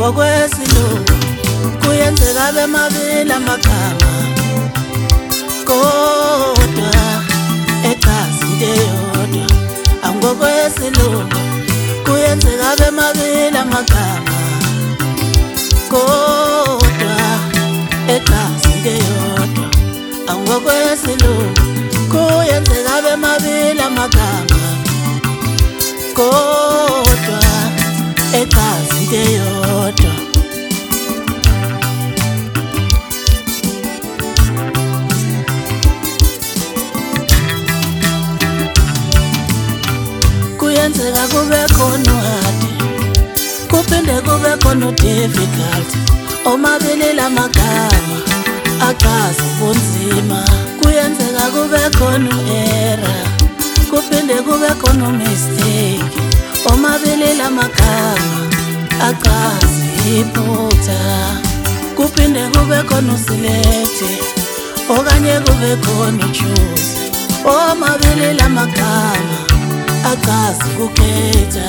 ngokwesilungu kuyenzeka bemabili amagama kodwa echaza into eyodwa. Ngokwesilungu kuyenzeka bemabili amagama kodwa echaza into eyodwa. Ngokwesilungu kuyenzeka bemabili amagama kodwa echaza into eyodwa. Kuyenzeka kube khona uhadi kuphinde kube khona difficult, omabili lamagama achaza ubunzima. Kuyenzeka kube khona error kuphinde kube khona mistake, omabili lamagama achaza iphutha. Kuphinde kube khona select okanye kube khona choose, omabili lamagama achaza ukukhetha.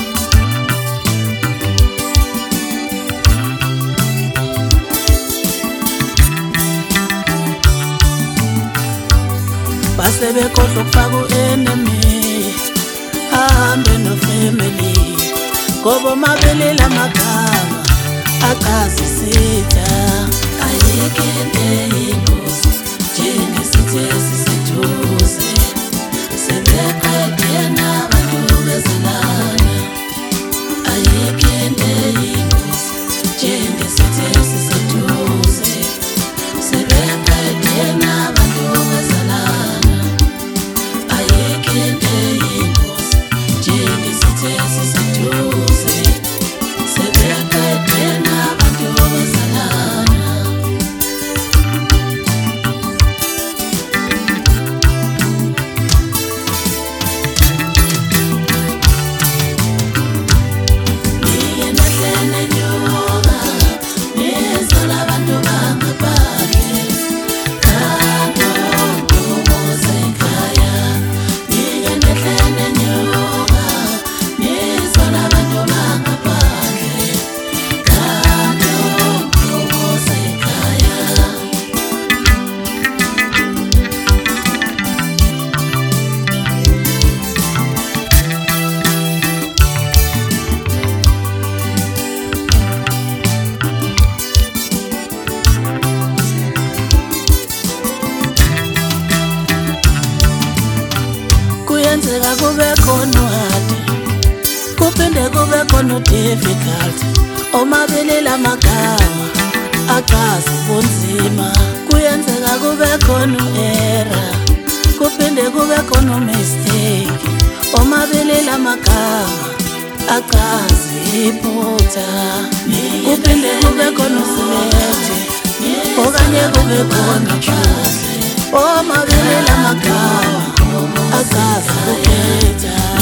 Base bekhohlwa ukufaka u-enemy ahambe no-family, ngoba omabili lamagama achaza isitha. Ayikho into eyingozi njengesithi esiseduze, sebeqede nabantu bezelana. Ayikho into eyingozi njengesithi esiseduze, sebeqede nabantu bezelana. Ayikho into eyingozi njengesithi esiseduze, sebeqede nabantu bezelana. Kuyenzeka kube khona uhadi kuphinde kube khona difficult, omabili lamagama achaza ubunzima. Kuyenzeka kube khona error kuphinde kube khona mistake, omabili lamagama achaza iphutha. Kuphinde kube khona select okanye kube khona choose, omabili lamagama achaza ukukhetha.